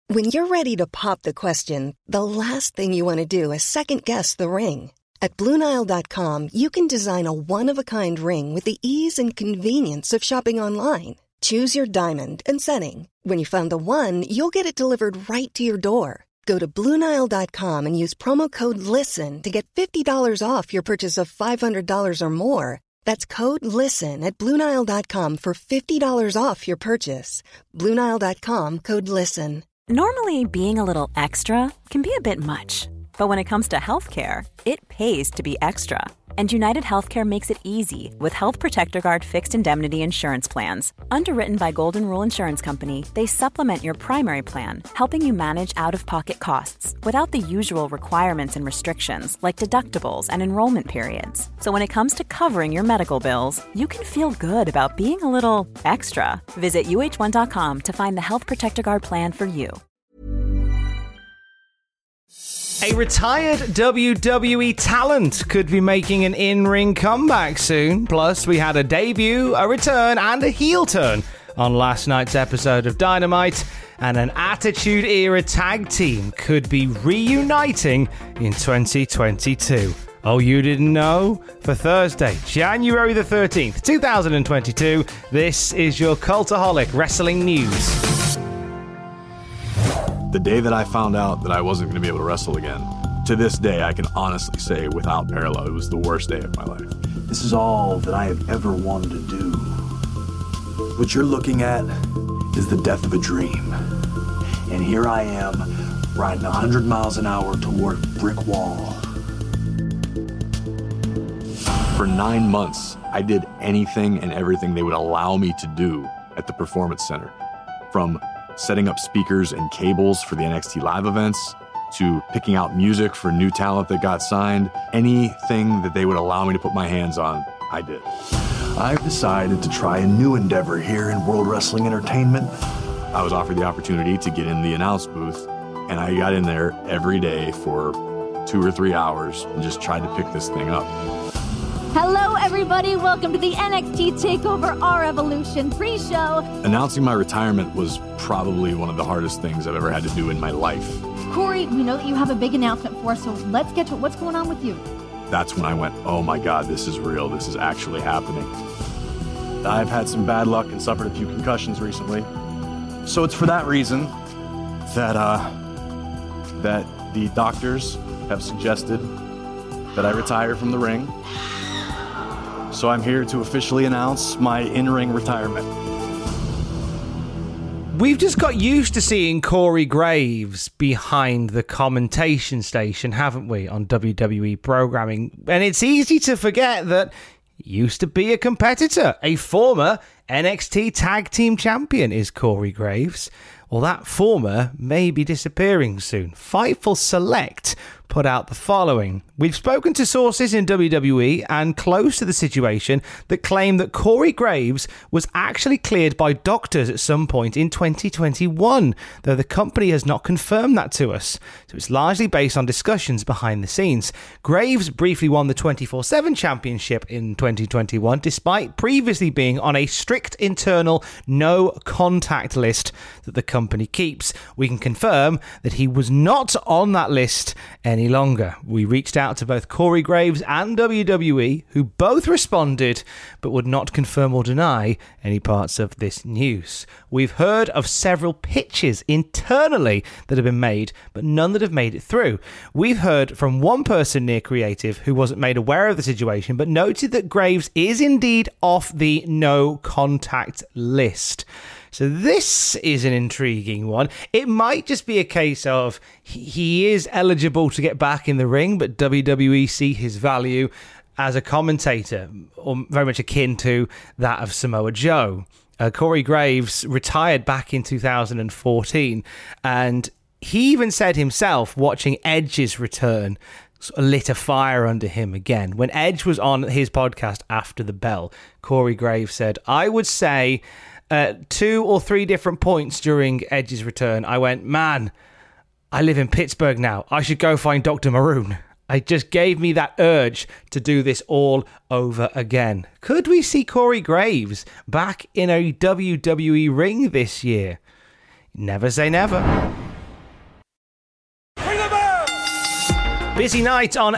When you're ready to pop the question, the last thing you want to do is second-guess the ring. At BlueNile.com, you can design a one-of-a-kind ring with the ease and convenience of shopping online. Choose your diamond and setting. When you find the one, you'll get it delivered right to your door. Go to BlueNile.com and use promo code LISTEN to get $50 off your purchase of $500 or more. That's code LISTEN at BlueNile.com for $50 off your purchase. BlueNile.com, code LISTEN. Normally, being a little extra can be a bit much. But when it comes to healthcare, it pays to be extra. And United Healthcare makes it easy with Health Protector Guard fixed indemnity insurance plans. Underwritten by Golden Rule Insurance Company, they supplement your primary plan, helping you manage out-of-pocket costs without the usual requirements and restrictions like deductibles and enrollment periods. So when it comes to covering your medical bills, you can feel good about being a little extra. Visit UH1.com to find the Health Protector Guard plan for you. A retired WWE talent could be making an in-ring comeback soon. Plus, we had a debut, a return, and a heel turn on last night's episode of Dynamite. And an Attitude Era tag team could be reuniting in 2022. Oh, you didn't know? For Thursday, January the 13th, 2022, this is your Cultaholic Wrestling News. The day that I found out that I wasn't going to be able to wrestle again, to this day, I can honestly say without parallel, it was the worst day of my life. This is all that I have ever wanted to do. What you're looking at is the death of a dream. And here I am, riding 100 miles an hour toward a brick wall. For 9 months, I did anything and everything they would allow me to do at the Performance Center. From setting up speakers and cables for the NXT live events, to picking out music for new talent that got signed. Anything that they would allow me to put my hands on, I did. I've decided to try a new endeavor here in World Wrestling Entertainment. I was offered the opportunity to get in the announce booth, and I got in there every day for 2 or 3 hours and just tried to pick this thing up. Hello, everybody. Welcome to the NXT TakeOver Our Evolution pre-show. Announcing my retirement was probably one of the hardest things I've ever had to do in my life. Corey, we know that you have a big announcement for us, so let's get to it. What's going on with you? That's when I went, oh my God, this is real. This is actually happening. I've had some bad luck and suffered a few concussions recently. So it's for that reason that the doctors have suggested that I retire from the ring. So I'm here to officially announce my in-ring retirement. We've just got used to seeing Corey Graves behind the commentation station, haven't we, on WWE programming? And it's easy to forget that he used to be a competitor. A former NXT Tag Team Champion is Corey Graves. Well, that former may be disappearing soon. Fightful Select put out the following. We've spoken to sources in WWE and close to the situation that claim that Corey Graves was actually cleared by doctors at some point in 2021, though the company has not confirmed that to us. So it's largely based on discussions behind the scenes. Graves briefly won the 24/7 championship in 2021, despite previously being on a strict internal no contact list that the company keeps. We can confirm that he was not on that list any longer. We reached out to both Corey Graves and WWE, who both responded but would not confirm or deny any parts of this news. We've heard of several pitches internally that have been made, but none that have made it through. We've heard from one person near Creative who wasn't made aware of the situation, but noted that Graves is indeed off the no contact list. So this is an intriguing one. It might just be a case of he is eligible to get back in the ring, but WWE see his value as a commentator, or very much akin to that of Samoa Joe. Corey Graves retired back in 2014, and he even said himself, watching Edge's return, lit a fire under him again. When Edge was on his podcast After the Bell, Corey Graves said, I would say 2 or 3 different points during Edge's return, I went, man, I live in Pittsburgh now. I should go find Dr. Maroon. It just gave me that urge to do this all over again. Could we see Corey Graves back in a WWE ring this year? Never say never. Busy night on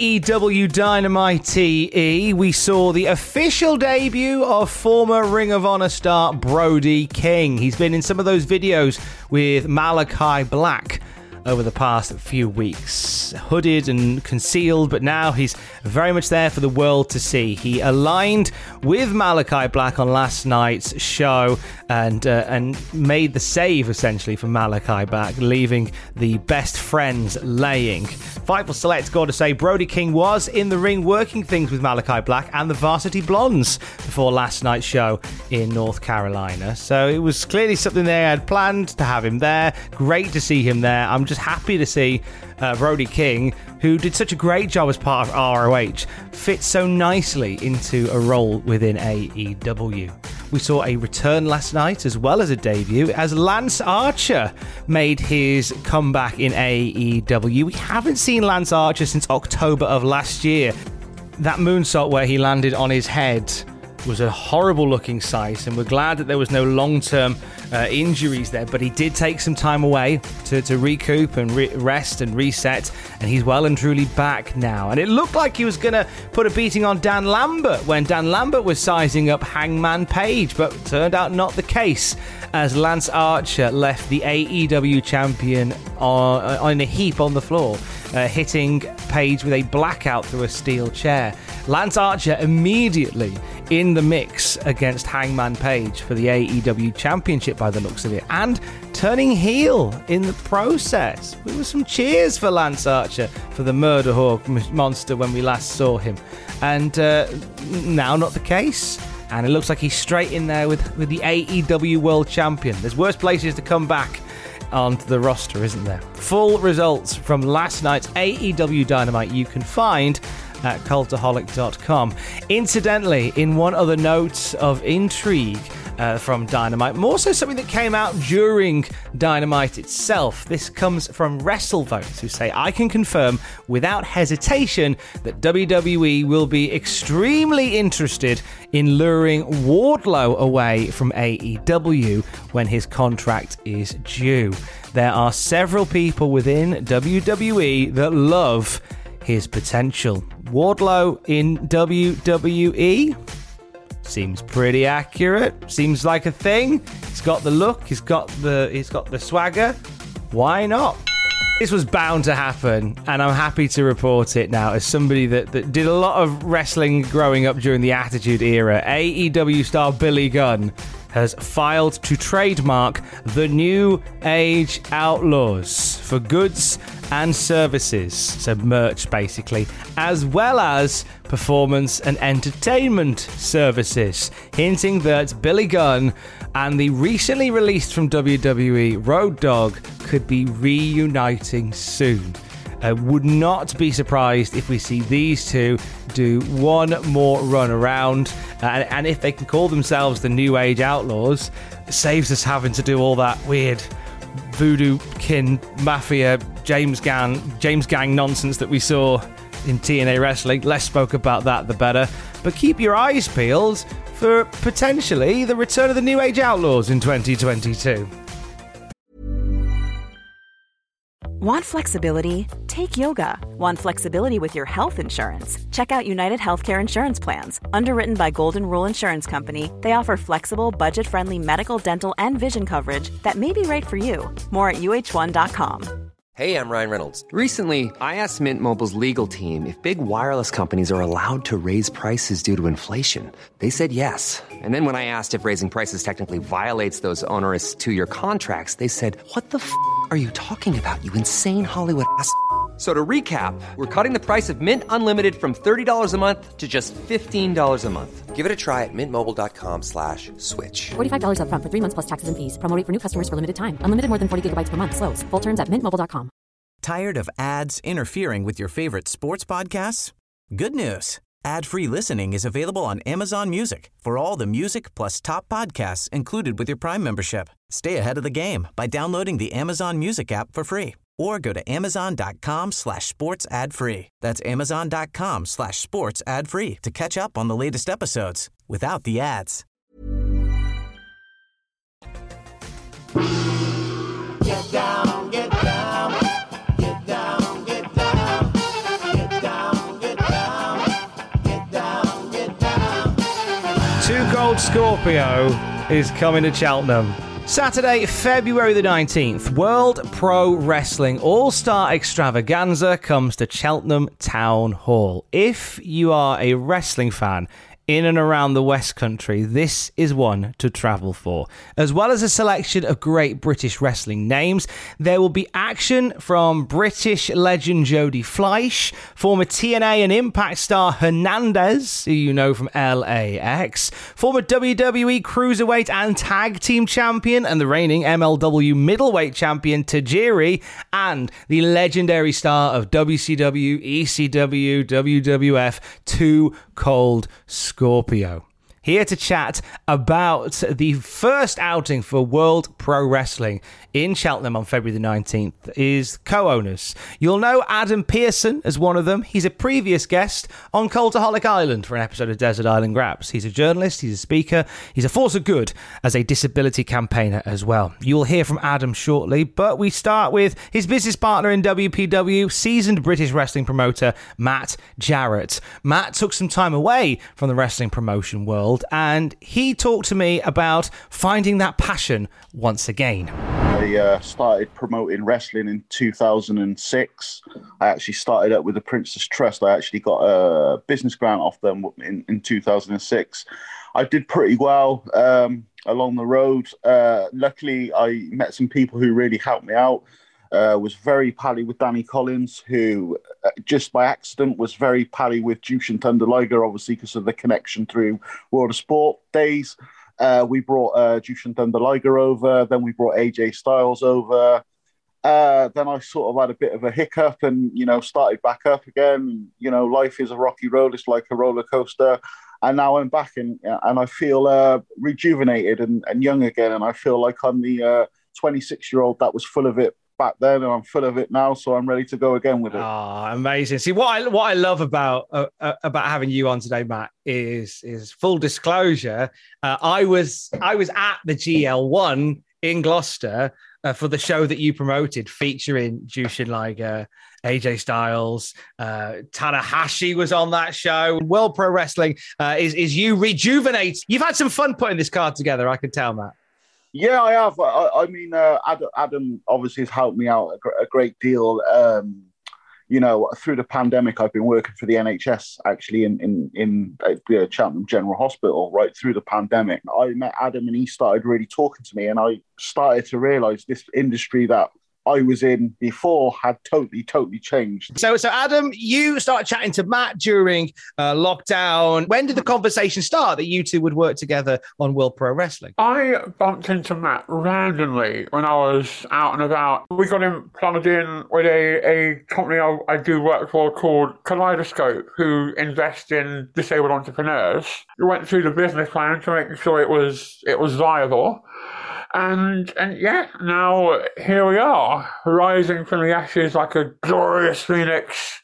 AEW Dynamite TE. We saw the official debut of former Ring of Honor star Brody King. He's been in some of those videos with Malachi Black over the past few weeks. Hooded and concealed, but now he's very much there for the world to see. He aligned with Malachi Black on last night's show and made the save, essentially, for Malachi Black, leaving the best friends laying. Fightful Select's got to say Brody King was in the ring working things with Malachi Black and the Varsity Blondes before last night's show in North Carolina. So it was clearly something they had planned to have him there. Great to see him there. I'm just happy to see Brody King, who did such a great job as part of ROH, fit so nicely into a role within AEW. We saw a return last night as well as a debut as Lance Archer made his comeback in AEW. We haven't seen Lance Archer since October of last year. That moonsault where he landed on his head was a horrible looking sight, and we're glad that there was no long-term injuries there, but he did take some time away to recoup and rest and reset, and he's well and truly back now. And it looked like he was going to put a beating on Dan Lambert when Dan Lambert was sizing up Hangman Page, but turned out not the case, as Lance Archer left the AEW champion on a heap on the floor, hitting Page with a blackout through a steel chair. Lance Archer immediately in the mix against Hangman Page for the AEW Championship by the looks of it, and turning heel in the process. There were some cheers for Lance Archer for the Murder Hawk monster when we last saw him, and now not the case. And it looks like he's straight in there with the AEW World Champion. There's worse places to come back onto the roster, isn't there? Full results from last night's AEW Dynamite you can find at cultaholic.com. Incidentally, in one other note of intrigue from Dynamite, more so something that came out during Dynamite itself. This comes from WrestleVotes, who say, I can confirm without hesitation that WWE will be extremely interested in luring Wardlow away from AEW when his contract is due. There are several people within WWE that love his potential. Wardlow in WWE seems pretty accurate. Seems like a thing. He's got the look. He's got the swagger. Why not? This was bound to happen, and I'm happy to report it now as somebody that did a lot of wrestling growing up during the Attitude Era. AEW star Billy Gunn has filed to trademark the New Age Outlaws for goods and services, so merch basically, as well as performance and entertainment services, hinting that Billy Gunn and the recently released from WWE Road Dogg could be reuniting soon. Would not be surprised if we see these two do one more run around, and if they can call themselves the New Age Outlaws, it saves us having to do all that weird voodoo kin mafia James Gang nonsense that we saw in TNA Wrestling. Less spoke about that, the better. But keep your eyes peeled for potentially the return of the New Age Outlaws in 2022. Want flexibility? Take yoga. Want flexibility with your health insurance? Check out United Healthcare Insurance Plans. Underwritten by Golden Rule Insurance Company, they offer flexible, budget-friendly medical, dental, and vision coverage that may be right for you. More at UH1.com. Hey, I'm Ryan Reynolds. Recently, I asked Mint Mobile's legal team if big wireless companies are allowed to raise prices due to inflation. They said yes. And then when I asked if raising prices technically violates those onerous two-year contracts, they said, what the f*** are you talking about, you insane Hollywood ass f- So to recap, we're cutting the price of Mint Unlimited from $30 a month to just $15 a month. Give it a try at mintmobile.com/switch. $45 up front for 3 months plus taxes and fees. Promo rate for new customers for limited time. Unlimited more than 40 gigabytes per month. Slows full terms at mintmobile.com. Tired of ads interfering with your favorite sports podcasts? Good news. Ad-free listening is available on Amazon Music for all the music plus top podcasts included with your Prime membership. Stay ahead of the game by downloading the Amazon Music app for free or go to amazon.com/sports ad free. That's amazon.com/sports ad free to catch up on the latest episodes without the ads. Get down, get down, get down, get down. Cold Scorpio is coming to Cheltenham. Saturday, February the 19th, World Pro Wrestling All-Star Extravaganza comes to Cheltenham Town Hall. If you are a wrestling fan in and around the West Country, this is one to travel for. As well as a selection of great British wrestling names, there will be action from British legend Jodie Fleisch, former TNA and Impact star Hernandez, who you know from LAX, former WWE Cruiserweight and Tag Team Champion and the reigning MLW Middleweight Champion Tajiri, and the legendary star of WCW, ECW, WWF, Too Cold Scorpio. Here to chat about the first outing for World Pro Wrestling in Cheltenham on February the 19th is co-owners. You'll know Adam Pearson as one of them. He's a previous guest on Cultaholic Island for an episode of Desert Island Grabs. He's a journalist, he's a speaker, he's a force of good as a disability campaigner as well. You'll hear from Adam shortly, but we start with his business partner in WPW, seasoned British wrestling promoter Matt Jarrett. Matt took some time away from the wrestling promotion world, and he talked to me about finding that passion once again. I started promoting wrestling in 2006. I actually started up with the Princess Trust. I actually got a business grant off them in 2006. I did pretty well along the road. Luckily, I met some people who really helped me out. Was very pally with Danny Collins, who just by accident was very pally with Jushin Thunder Liger, obviously because of the connection through World of Sport days. We brought Jushin Thunder Liger over, then we brought AJ Styles over. Then I sort of had a bit of a hiccup and, started back up again. Life is a rocky road. It's like a roller coaster. And now I'm back and I feel rejuvenated and young again. And I feel like I'm the 26-year-old that was full of it back then, and I'm full of it now, so I'm ready to go again with it. Oh, amazing. See, what I love about having you on today, Matt, is full disclosure. I was at the GL1 in Gloucester for the show that you promoted, featuring Jushin Liger, AJ Styles, Tanahashi was on that show. World Pro Wrestling is you rejuvenate. You've had some fun putting this card together, I can tell, Matt. Yeah, I have. I mean, Adam obviously has helped me out a great deal. Through the pandemic, I've been working for the NHS actually in Cheltenham General Hospital right through the pandemic. I met Adam and he started really talking to me, and I started to realise this industry that I was in before had totally changed. So Adam, you started chatting to Matt during lockdown. When did the conversation start that you two would work together on World Pro Wrestling? I bumped into Matt randomly when I was out and about. We got him plugged in with a company I do work for called Kaleidoscope, who invest in disabled entrepreneurs. We went through the business plan to make sure it was viable. And yeah, now here we are, rising from the ashes like a glorious phoenix.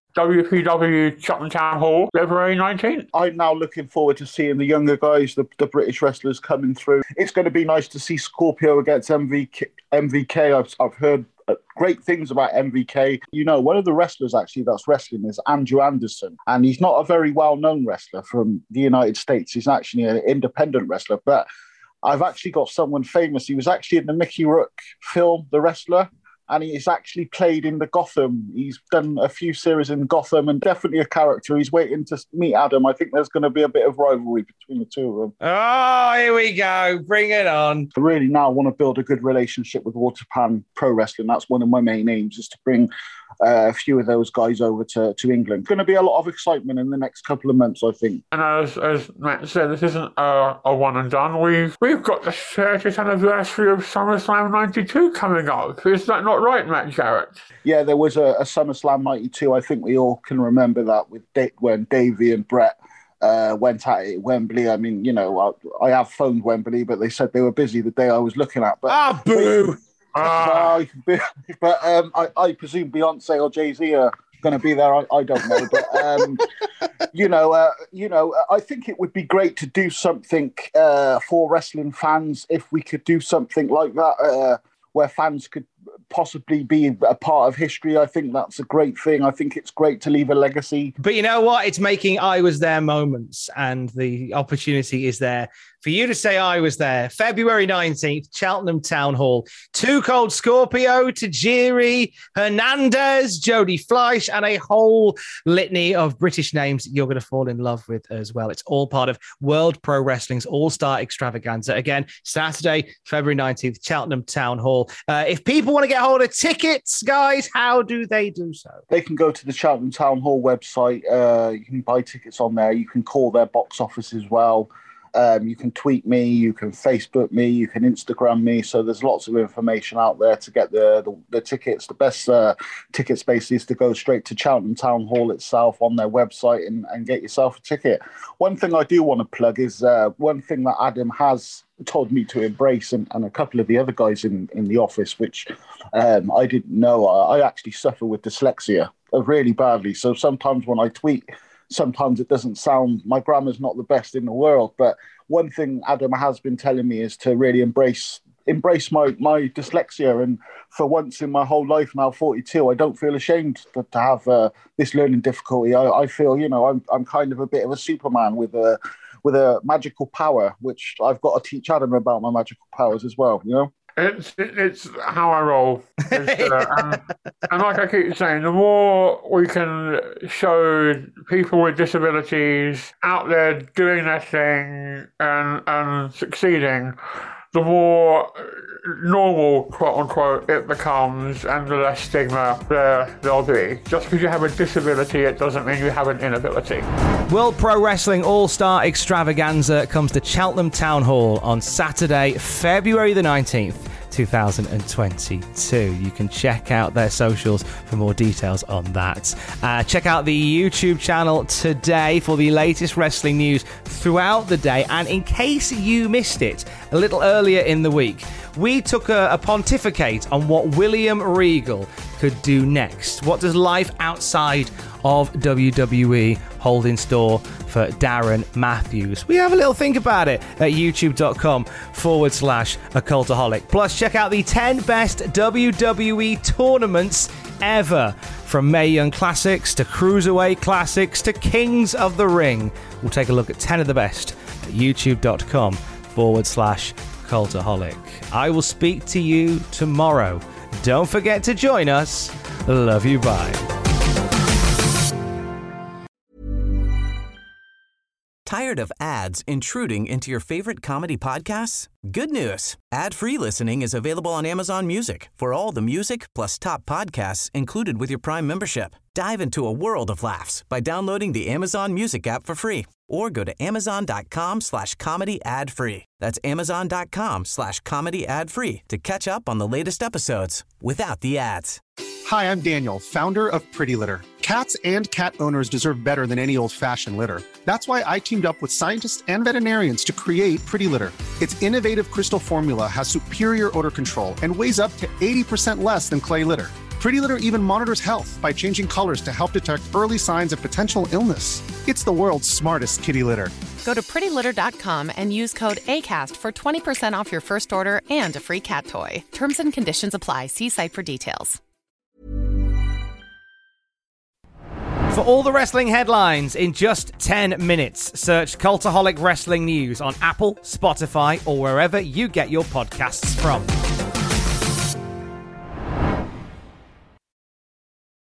WPW Cheltenham Town Hall, February 19th. I'm now looking forward to seeing the younger guys, the British wrestlers coming through. It's going to be nice to see Scorpio against MVK. I've heard great things about MVK. One of the wrestlers actually that's wrestling is Andrew Anderson, and he's not a very well-known wrestler from the United States. He's actually an independent wrestler, but I've actually got someone famous. He was actually in the Mickey Rourke film, The Wrestler, and he's actually played in the Gotham. He's done a few series in Gotham and definitely a character. He's waiting to meet Adam. I think there's going to be a bit of rivalry between the two of them. Oh, here we go. Bring it on. I really now want to build a good relationship with Waterpan Pro Wrestling. That's one of my main aims, is to bring a few of those guys over to England. Going to be a lot of excitement in the next couple of months, I think. And as Matt said, this isn't a one and done. We've got the 30th anniversary of SummerSlam 92 coming up. Is that not right, Matt Jarrett? Yeah, there was a SummerSlam 92. I think we all can remember that when Davey and Brett went at it at Wembley. I mean, I have phoned Wembley, but they said they were busy the day I was looking at. But boo! I presume Beyonce or Jay-Z are going to be there. I don't know, but I think it would be great to do something for wrestling fans if we could do something like that, where fans could possibly be a part of history, I think that's a great thing. I think it's great to leave a legacy. But you know what? It's making I was there moments, and the opportunity is there for you to say I was there. February 19th, Cheltenham Town Hall. Too Cold Scorpio, Tajiri, Hernandez, Jody Fleisch, and a whole litany of British names that you're going to fall in love with as well. It's all part of World Pro Wrestling's All-Star Extravaganza. Again, Saturday, February 19th, Cheltenham Town Hall. If people want to get hold of tickets, guys, how do they do so? They can go to the Cheltenham Town Hall website. You can buy tickets on there. You can call their box office as well. You can tweet me, you can Facebook me, you can Instagram me. So there's lots of information out there to get the tickets. The best ticket space is to go straight to Cheltenham Town Hall itself on their website and get yourself a ticket. One thing I do want to plug is one thing that Adam has told me to embrace, and a couple of the other guys in the office, which I didn't know. I actually suffer with dyslexia really badly. So sometimes when I tweet, sometimes it doesn't sound, my grammar's not the best in the world. But one thing Adam has been telling me is to really embrace my dyslexia. And for once in my whole life, now 42, I don't feel ashamed to have this learning difficulty. I feel, I'm kind of a bit of a Superman with a magical power, which I've got to teach Adam about my magical powers as well, It's how I roll. And like I keep saying, the more we can show people with disabilities out there doing their thing and succeeding, the more normal, quote unquote, it becomes, and the less stigma there'll be. Just because you have a disability, it doesn't mean you have an inability. World Pro Wrestling All-Star Extravaganza comes to Cheltenham Town Hall on Saturday, February the 19th. 2022. You can check out their socials for more details on that. Check out the YouTube channel today for the latest wrestling news throughout the day. And in case you missed it a little earlier in the week, we took a pontificate on what William Regal could do next. What does life outside of WWE hold in store for Darren Matthews? We have a little think about it at youtube.com/occultaholic. Plus, check out the 10 best WWE tournaments ever, from Mae Young Classics to Cruiserweight Classics to Kings of the Ring. We'll take a look at 10 of the best at youtube.com/cultaholic. I will speak to you tomorrow. Don't forget to join us. Love you, bye. Tired of ads intruding into your favorite comedy podcasts? Good news. Ad-free listening is available on Amazon Music for all the music plus top podcasts included with your Prime membership. Dive into a world of laughs by downloading the Amazon Music app for free or go to amazon.com/comedy ad-free. That's amazon.com/comedy ad-free to catch up on the latest episodes without the ads. Hi, I'm Daniel, founder of Pretty Litter. Cats and cat owners deserve better than any old-fashioned litter. That's why I teamed up with scientists and veterinarians to create Pretty Litter. Its innovative crystal formula has superior odor control and weighs up to 80% less than clay litter. Pretty Litter even monitors health by changing colors to help detect early signs of potential illness. It's the world's smartest kitty litter. Go to prettylitter.com and use code ACAST for 20% off your first order and a free cat toy. Terms and conditions apply. See site for details. For all the wrestling headlines in just 10 minutes, search Cultaholic Wrestling News on Apple, Spotify, or wherever you get your podcasts from.